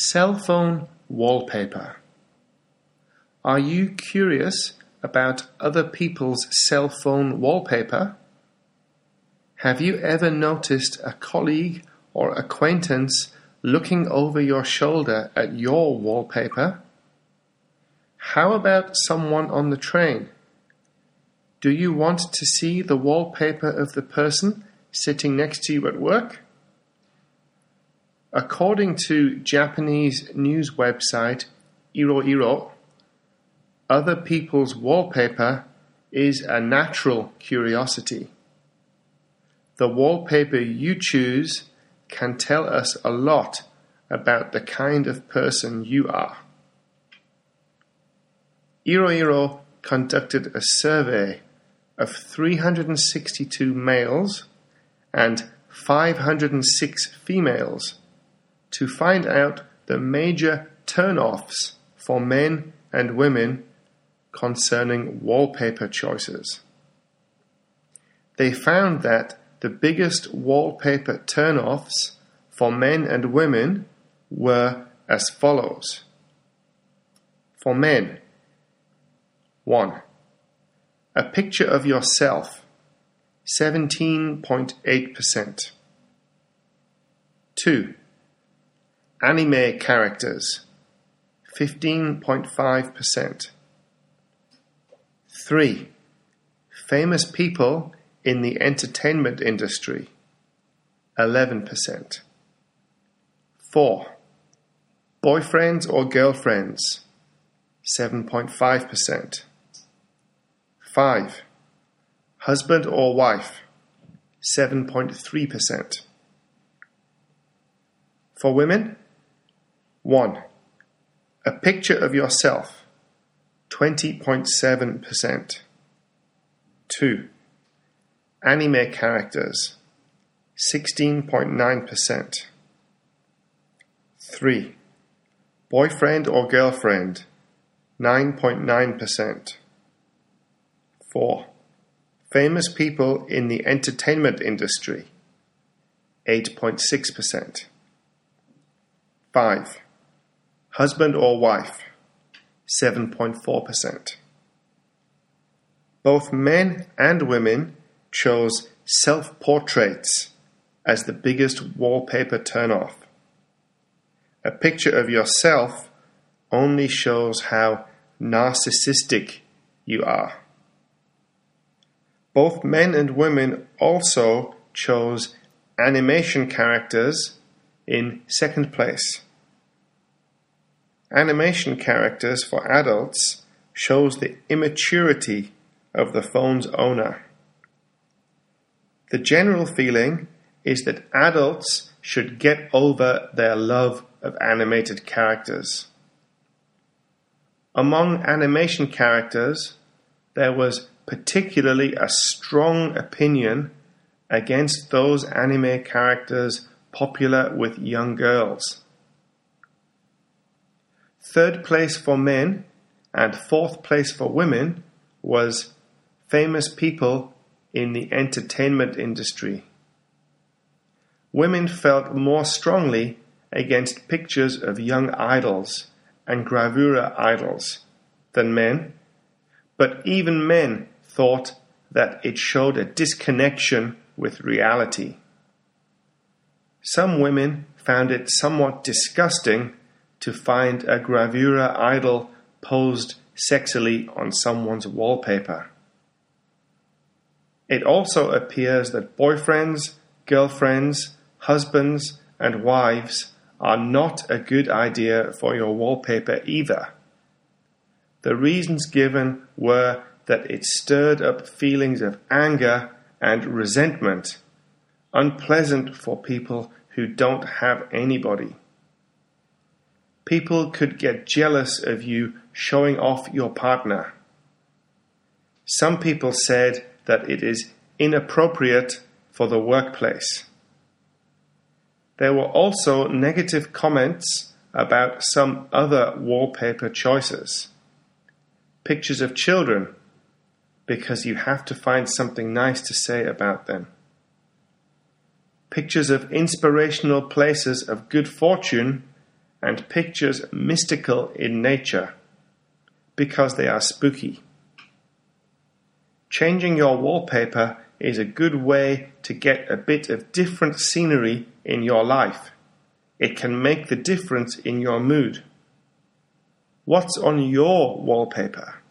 Cell phone wallpaper. Are you curious about other people's cell phone wallpaper? Have you ever noticed a colleague or acquaintance looking over your shoulder at your wallpaper? How about someone on the train? Do you want to see the wallpaper of the person sitting next to you at work? According to Japanese news website Iroiro, other people's wallpaper is a natural curiosity. The wallpaper you choose can tell us a lot about the kind of person you are. Iroiro conducted a survey of 362 males and 506 females to find out the major turn-offs for men and women concerning wallpaper choices. They found that the biggest wallpaper turn-offs for men and women were as follows. For men, 1. A picture of yourself, 17.8%. 2. Anime characters, 15.5%. 3. Famous people in the entertainment industry, 11%. 4. Boyfriends or girlfriends, 7.5%. 5. Husband or wife, 7.3%. For women, 1. A picture of yourself, 20.7%. 2. Anime characters, 16.9%. 3. Boyfriend or girlfriend, 9.9%. 4. Famous people in the entertainment industry, 8.6%. 5. Husband or wife, 7.4%. Both men and women chose self-portraits as the biggest wallpaper turn-off. A picture of yourself only shows how narcissistic you are. Both men and women also chose animation characters in second place. Animation characters for adults shows the immaturity of the phone's owner. The general feeling is that adults should get over their love of animated characters. Among animation characters, there was particularly a strong opinion against those anime characters popular with young girls. Third place for men and fourth place for women was famous people in the entertainment industry. Women felt more strongly against pictures of young idols and gravura idols than men, but even men thought that it showed a disconnection with reality. Some women found it somewhat disgusting to find a gravura idol posed sexily on someone's wallpaper. It also appears that boyfriends, girlfriends, husbands, and wives are not a good idea for your wallpaper either. The reasons given were that it stirred up feelings of anger and resentment, unpleasant for people who don't have anybody. People could get jealous of you showing off your partner. Some people said that it is inappropriate for the workplace. There were also negative comments about some other wallpaper choices. Pictures of children, because you have to find something nice to say about them. Pictures of inspirational places of good fortune, and pictures mystical in nature because they are spooky. Changing your wallpaper is a good way to get a bit of different scenery in your life. It can make the difference in your mood. What's on your wallpaper?